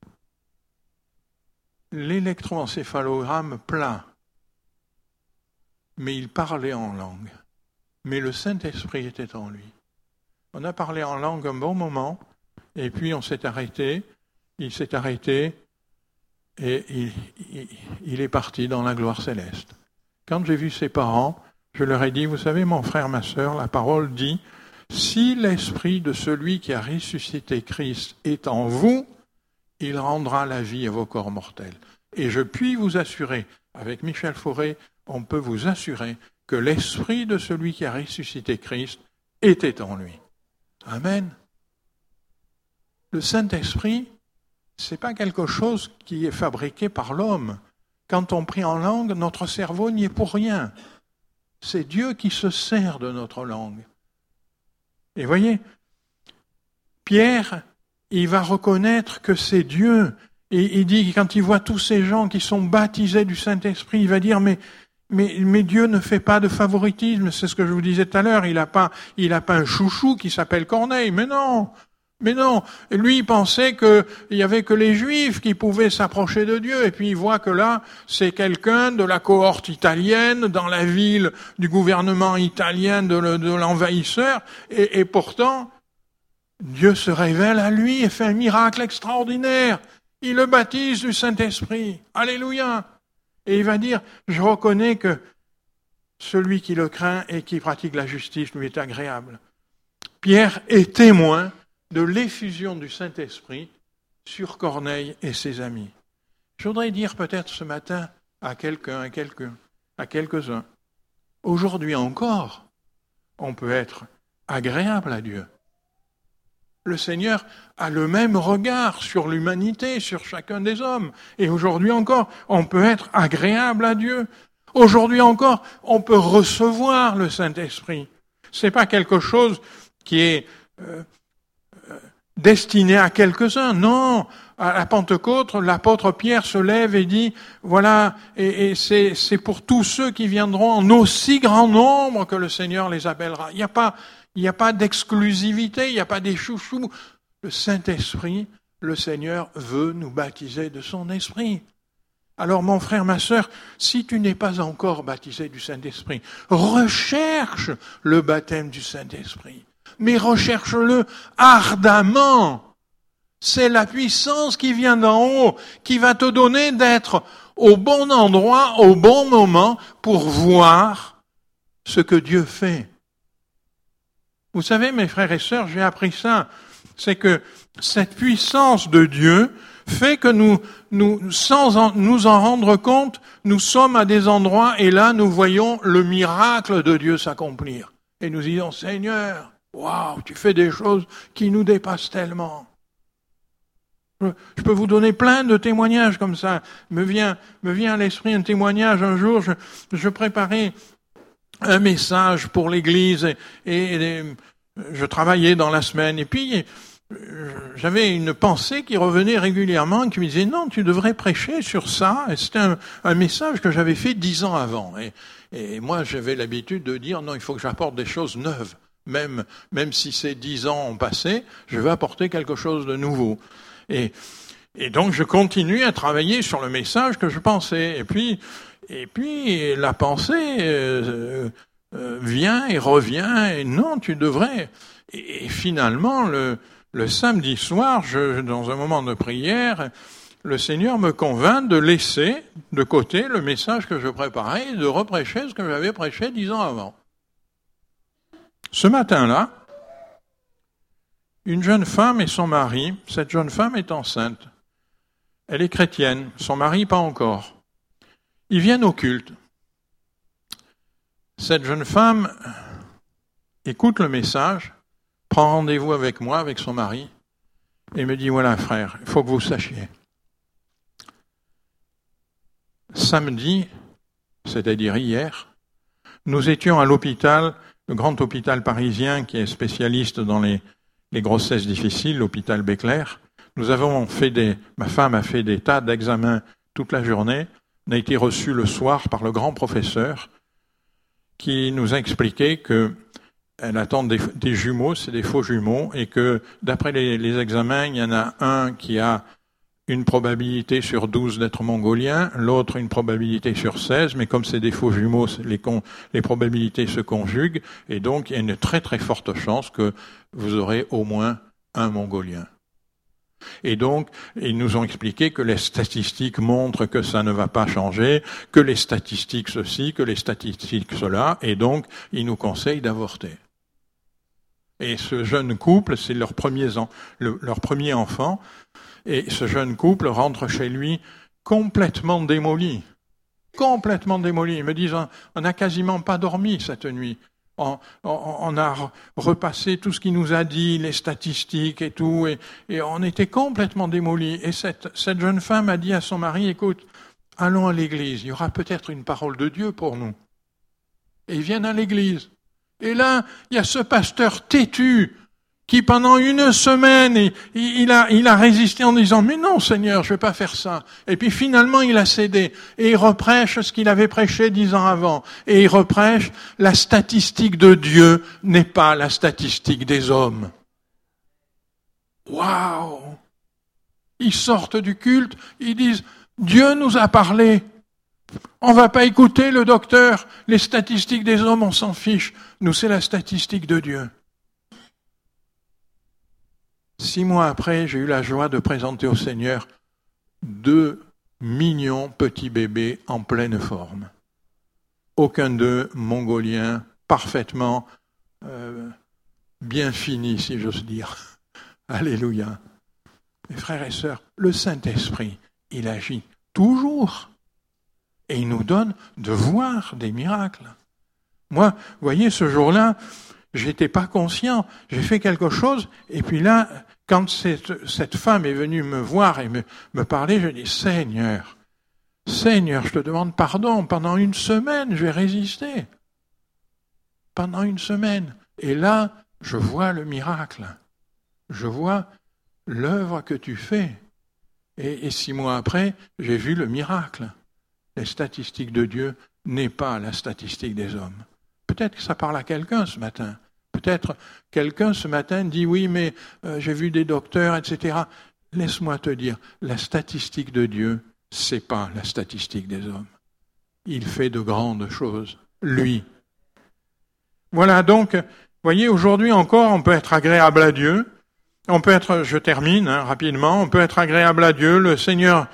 l'électroencéphalogramme plat, mais il parlait en langue. Mais le Saint-Esprit était en lui. On a parlé en langue un bon moment, et puis on s'est arrêté, il s'est arrêté, et il, il, il est parti dans la gloire céleste. Quand j'ai vu ses parents, je leur ai dit, vous savez, mon frère, ma sœur, la parole dit, si l'esprit de celui qui a ressuscité Christ est en vous, il rendra la vie à vos corps mortels. Et je puis vous assurer, avec Michel Fauré, on peut vous assurer que l'esprit de celui qui a ressuscité Christ était en lui. Amen. Le Saint-Esprit, c'est pas quelque chose qui est fabriqué par l'homme. Quand on prie en langue, notre cerveau n'y est pour rien. C'est Dieu qui se sert de notre langue. Et voyez, Pierre, il va reconnaître que c'est Dieu. Et il dit, quand il voit tous ces gens qui sont baptisés du Saint-Esprit, il va dire, mais Mais, mais Dieu ne fait pas de favoritisme, c'est ce que je vous disais tout à l'heure, il n'a pas, il a pas un chouchou qui s'appelle Corneille, mais non, mais non. Et lui, il pensait qu'il y avait que les Juifs qui pouvaient s'approcher de Dieu, et puis il voit que là, c'est quelqu'un de la cohorte italienne, dans la ville du gouvernement italien de, le, de l'envahisseur, et, et pourtant, Dieu se révèle à lui et fait un miracle extraordinaire. Il le baptise du Saint-Esprit. Alléluia. Et il va dire, je reconnais que celui qui le craint et qui pratique la justice lui est agréable. Pierre est témoin de l'effusion du Saint-Esprit sur Corneille et ses amis. Je voudrais dire peut-être ce matin à quelqu'un, à quelqu'un, à quelques-uns, aujourd'hui encore, on peut être agréable à Dieu. Le Seigneur a le même regard sur l'humanité, sur chacun des hommes. Et aujourd'hui encore, on peut être agréable à Dieu. Aujourd'hui encore, on peut recevoir le Saint-Esprit. C'est pas quelque chose qui est euh, euh, destiné à quelques-uns. Non, à la Pentecôte, l'apôtre Pierre se lève et dit, voilà, et, et c'est, c'est pour tous ceux qui viendront en aussi grand nombre que le Seigneur les appellera. Il n'y a pas Il n'y a pas d'exclusivité, il n'y a pas des chouchous. Le Saint-Esprit, le Seigneur veut nous baptiser de son esprit. Alors mon frère, ma sœur, si tu n'es pas encore baptisé du Saint-Esprit, recherche le baptême du Saint-Esprit. Mais recherche-le ardemment. C'est la puissance qui vient d'en haut, qui va te donner d'être au bon endroit, au bon moment, pour voir ce que Dieu fait. Vous savez, mes frères et sœurs, j'ai appris ça. C'est que cette puissance de Dieu fait que nous, nous, sans en, nous en rendre compte, nous sommes à des endroits et là, nous voyons le miracle de Dieu s'accomplir. Et nous disons, Seigneur, waouh, tu fais des choses qui nous dépassent tellement. Je, je peux vous donner plein de témoignages comme ça. Me vient, me vient à l'esprit un témoignage un jour, je, je préparais un message pour l'église et, et, et je travaillais dans la semaine et puis j'avais une pensée qui revenait régulièrement qui me disait non, tu devrais prêcher sur ça. Et c'était un, un message que j'avais fait dix ans avant et, et moi j'avais l'habitude de dire non, il faut que j'apporte des choses neuves, même même si ces dix ans ont passé, je vais apporter quelque chose de nouveau. Et et donc je continue à travailler sur le message que je pensais et puis Et puis, la pensée euh, euh, vient et revient, et non, tu devrais. Et, et finalement, le, le samedi soir, je, dans un moment de prière, le Seigneur me convainc de laisser de côté le message que je préparais et de reprêcher ce que j'avais prêché dix ans avant. Ce matin-là, une jeune femme et son mari, cette jeune femme est enceinte. Elle est chrétienne, son mari pas encore. Ils viennent au culte. Cette jeune femme écoute le message, prend rendez-vous avec moi, avec son mari, et me dit, voilà frère, il faut que vous sachiez. Samedi, c'est-à-dire hier, nous étions à l'hôpital, le grand hôpital parisien qui est spécialiste dans les, les grossesses difficiles, l'hôpital Béclair. Nous avons fait des, ma femme a fait des tas d'examens toute la journée. On a été reçu le soir par le grand professeur qui nous a expliqué que elle attend des, des jumeaux, c'est des faux jumeaux, et que d'après les, les examens, il y en a un qui a une probabilité sur douze d'être mongolien, l'autre une probabilité sur seize, mais comme c'est des faux jumeaux, les, con, les probabilités se conjuguent, et donc il y a une très très forte chance que vous aurez au moins un mongolien. Et donc, ils nous ont expliqué que les statistiques montrent que ça ne va pas changer, que les statistiques ceci, que les statistiques cela, et donc, ils nous conseillent d'avorter. Et ce jeune couple, c'est leur premier, le, leur premier enfant, et ce jeune couple rentre chez lui complètement démoli. Complètement démoli. Ils me disent, on n'a quasiment pas dormi cette nuit. On, on, on a repassé tout ce qu'il nous a dit, les statistiques et tout, et, et on était complètement démolis. Et cette, cette jeune femme a dit à son mari, écoute, allons à l'église, il y aura peut-être une parole de Dieu pour nous. Et ils viennent à l'église. Et là, il y a ce pasteur têtu qui pendant une semaine, il, il, a, il a résisté en disant « Mais non, Seigneur, je ne vais pas faire ça. » Et puis finalement, il a cédé. Et il reprêche ce qu'il avait prêché dix ans avant. Et il reprêche « La statistique de Dieu n'est pas la statistique des hommes. » Waouh! Ils sortent du culte, ils disent « Dieu nous a parlé. On ne va pas écouter le docteur. Les statistiques des hommes, on s'en fiche. Nous, c'est la statistique de Dieu. » Six mois après, j'ai eu la joie de présenter au Seigneur deux mignons petits bébés en pleine forme. Aucun d'eux mongolien, parfaitement euh, bien fini, si j'ose dire. Alléluia. Mes frères et sœurs, le Saint-Esprit, il agit toujours. Et il nous donne de voir des miracles. Moi, vous voyez, ce jour-là, j'étais pas conscient. J'ai fait quelque chose, et puis là, quand cette, cette femme est venue me voir et me, me parler, je dis, Seigneur, Seigneur, je te demande pardon, pendant une semaine, je vais résister. Pendant une semaine. Et là, je vois le miracle. Je vois l'œuvre que tu fais. Et, et six mois après, j'ai vu le miracle. Les statistiques de Dieu n'est pas la statistique des hommes. Peut-être que ça parle à quelqu'un ce matin. Peut-être quelqu'un ce matin dit, oui, mais euh, j'ai vu des docteurs, et cetera. Laisse-moi te dire, la statistique de Dieu, c'est pas la statistique des hommes. Il fait de grandes choses, lui. Voilà, donc, vous voyez, aujourd'hui encore, on peut être agréable à Dieu. On peut être, je termine hein, rapidement, on peut être agréable à Dieu. Le Seigneur,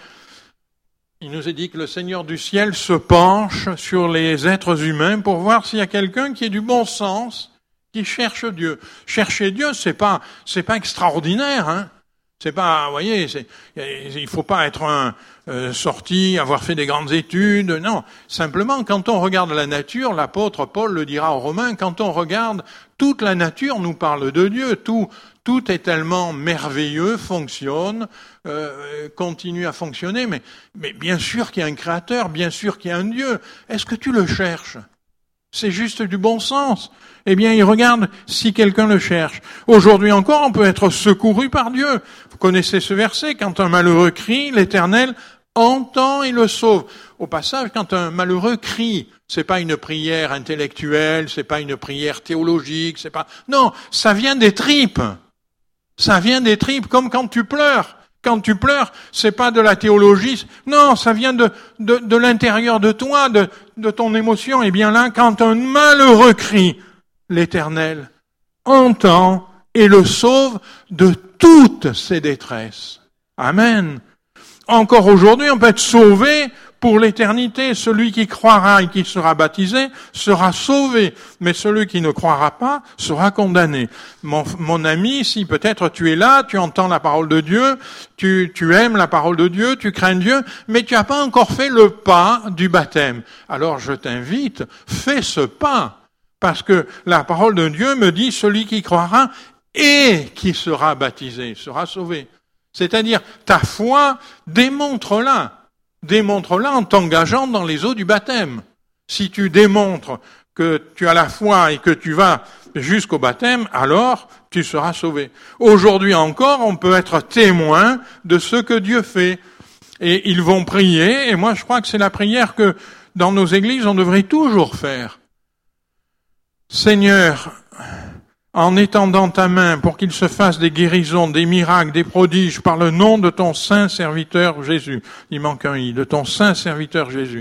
il nous est dit que le Seigneur du ciel se penche sur les êtres humains pour voir s'il y a quelqu'un qui ait du bon sens, qui cherche Dieu. Chercher Dieu, c'est pas, c'est pas extraordinaire, hein. C'est pas, vous voyez, c'est, il faut pas être un euh, sorti, avoir fait des grandes études. Non, simplement, quand on regarde la nature, l'apôtre Paul le dira aux Romains, quand on regarde toute la nature, nous parle de Dieu. Tout, tout est tellement merveilleux, fonctionne, euh, continue à fonctionner. Mais, mais bien sûr qu'il y a un Créateur, bien sûr qu'il y a un Dieu. Est-ce que tu le cherches ? C'est juste du bon sens. Eh bien, il regarde si quelqu'un le cherche. Aujourd'hui encore, on peut être secouru par Dieu. Vous connaissez ce verset, quand un malheureux crie, l'Éternel entend et le sauve. Au passage, quand un malheureux crie, c'est pas une prière intellectuelle, c'est pas une prière théologique, c'est pas, non, ça vient des tripes. Ça vient des tripes, comme quand tu pleures. Quand tu pleures, c'est pas de la théologie, non, ça vient de, de, de l'intérieur de toi, de, de ton émotion. Et bien là, quand un malheureux crie, l'Éternel entend et le sauve de toutes ses détresses. Amen. Encore aujourd'hui, on peut être sauvé pour l'éternité. Celui qui croira et qui sera baptisé sera sauvé, mais celui qui ne croira pas sera condamné. Mon, mon ami, si peut-être tu es là, tu entends la parole de Dieu, tu, tu aimes la parole de Dieu, tu crains Dieu, mais tu n'as pas encore fait le pas du baptême. Alors je t'invite, fais ce pas. Parce que la parole de Dieu me dit, celui qui croira et qui sera baptisé sera sauvé. C'est-à-dire, ta foi, démontre-la. Démontre-la en t'engageant dans les eaux du baptême. Si tu démontres que tu as la foi et que tu vas jusqu'au baptême, alors tu seras sauvé. Aujourd'hui encore, on peut être témoin de ce que Dieu fait. Et ils vont prier, et moi je crois que c'est la prière que dans nos églises on devrait toujours faire. Seigneur, en étendant ta main pour qu'il se fasse des guérisons, des miracles, des prodiges, par le nom de ton saint serviteur Jésus. Il manque un i, de ton saint serviteur Jésus.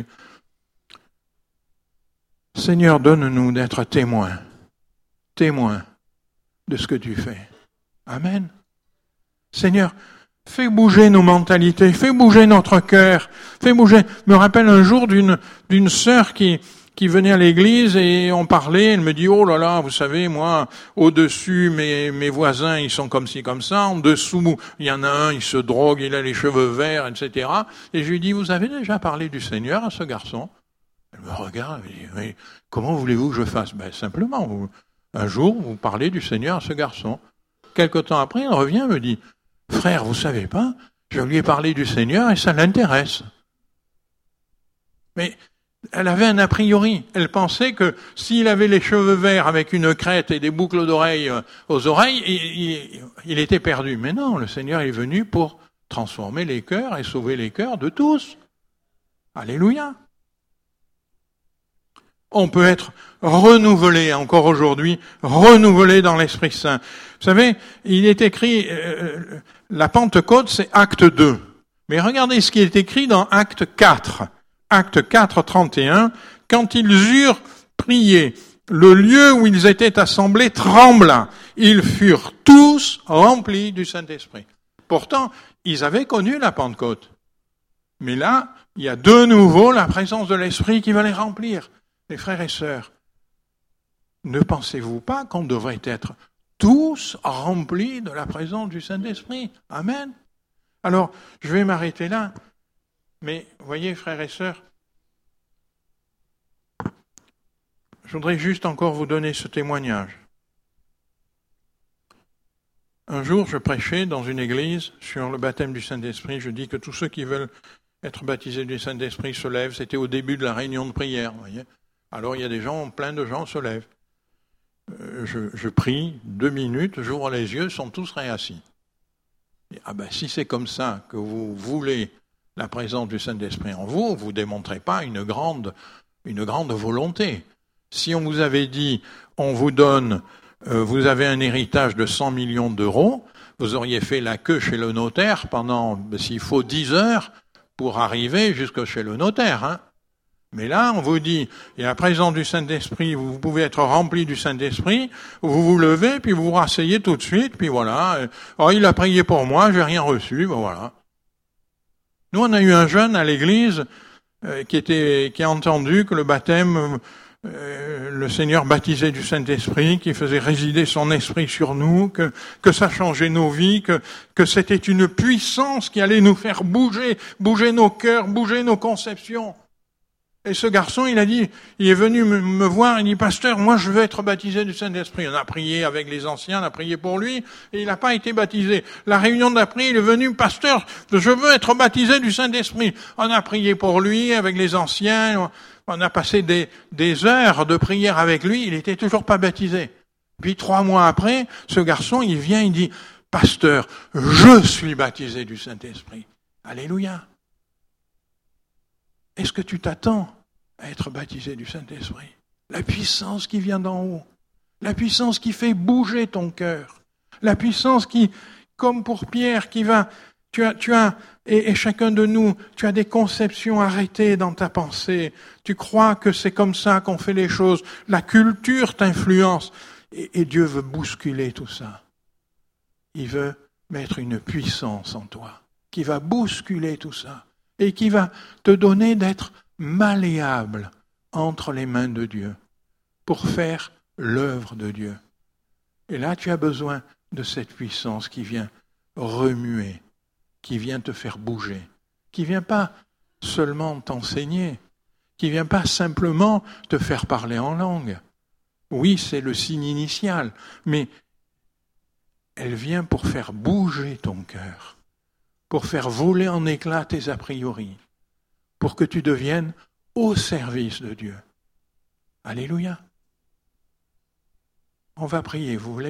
Seigneur, donne-nous d'être témoins, témoins de ce que tu fais. Amen. Seigneur, fais bouger nos mentalités, fais bouger notre cœur, fais bouger. Je me rappelle un jour d'une, d'une sœur qui, qui venait à l'église et on parlait, elle me dit, oh là là, vous savez, moi, au-dessus, mes, mes voisins, ils sont comme ci, comme ça, en dessous, il y en a un, il se drogue, il a les cheveux verts, et cetera. Et je lui dis, vous avez déjà parlé du Seigneur à ce garçon? Elle me regarde, elle me dit, mais comment voulez-vous que je fasse? Ben, simplement, vous, un jour, vous parlez du Seigneur à ce garçon. Quelque temps après, elle revient et me dit, frère, vous savez pas, je lui ai parlé du Seigneur et ça l'intéresse. Mais elle avait un a priori. Elle pensait que s'il avait les cheveux verts avec une crête et des boucles d'oreilles aux oreilles, il, il, il était perdu. Mais non, le Seigneur est venu pour transformer les cœurs et sauver les cœurs de tous. Alléluia. On peut être renouvelé encore aujourd'hui, renouvelé dans l'Esprit Saint. Vous savez, il est écrit, euh, la Pentecôte, c'est acte deux. Mais regardez ce qui est écrit dans acte quatre. Acte quatre, trente et un. Quand ils eurent prié, Le lieu où ils étaient assemblés trembla. Ils furent tous remplis du Saint-Esprit. Pourtant, ils avaient connu la Pentecôte. Mais là, il y a de nouveau la présence de l'Esprit qui va les remplir. Les frères et sœurs, ne pensez-vous pas qu'on devrait être tous remplis de la présence du Saint-Esprit? Amen. Alors, je vais m'arrêter là. Mais, voyez, frères et sœurs, je voudrais juste encore vous donner ce témoignage. Un jour, je prêchais dans une église sur le baptême du Saint-Esprit. Je dis que tous ceux qui veulent être baptisés du Saint-Esprit se lèvent. C'était au début de la réunion de prière, vous voyez. Alors, il y a des gens, plein de gens se lèvent. Euh, je, je prie deux minutes, j'ouvre les yeux, sont tous réassis. Et, ah ben, si c'est comme ça que vous voulez la présence du Saint-Esprit en vous, vous ne démontrez pas une grande, une grande volonté. Si on vous avait dit, on vous donne, euh, vous avez un héritage de cent millions d'euros, vous auriez fait la queue chez le notaire pendant, s'il faut, dix heures pour arriver jusque chez le notaire. Hein. Mais là, on vous dit, il y a la présence du Saint-Esprit, vous pouvez être rempli du Saint-Esprit, vous vous levez, puis vous vous rasseyez tout de suite, puis voilà. Oh, il a prié pour moi, j'ai rien reçu, ben voilà. Nous, on a eu un jeune à l'église euh, qui était, qui a entendu que le baptême, euh, le Seigneur baptisait du Saint-Esprit, qui faisait résider son esprit sur nous, que, que ça changeait nos vies, que, que c'était une puissance qui allait nous faire bouger, bouger nos cœurs, bouger nos conceptions. Et ce garçon, il a dit, il est venu me, me voir, il dit, pasteur, moi je veux être baptisé du Saint-Esprit. On a prié avec les anciens, on a prié pour lui, et il n'a pas été baptisé. La réunion d'après, il est venu, pasteur, je veux être baptisé du Saint-Esprit. On a prié pour lui avec les anciens, on a passé des, des heures de prière avec lui, il n'était toujours pas baptisé. Puis trois mois après, ce garçon, il vient, il dit, pasteur, je suis baptisé du Saint-Esprit. Alléluia. Est-ce que tu t'attends à être baptisé du Saint-Esprit? La puissance qui vient d'en haut, la puissance qui fait bouger ton cœur, la puissance qui, comme pour Pierre, qui va, tu as, tu as, et, et chacun de nous, tu as des conceptions arrêtées dans ta pensée, tu crois que c'est comme ça qu'on fait les choses, la culture t'influence, et, et Dieu veut bousculer tout ça. Il veut mettre une puissance en toi, qui va bousculer tout ça. Et qui va te donner d'être malléable entre les mains de Dieu pour faire l'œuvre de Dieu. Et là, tu as besoin de cette puissance qui vient remuer, qui vient te faire bouger, qui vient pas seulement t'enseigner, qui vient pas simplement te faire parler en langue. Oui, c'est le signe initial, mais elle vient pour faire bouger ton cœur, pour faire voler en éclats tes a priori, pour que tu deviennes au service de Dieu. Alléluia. On va prier, vous voulez?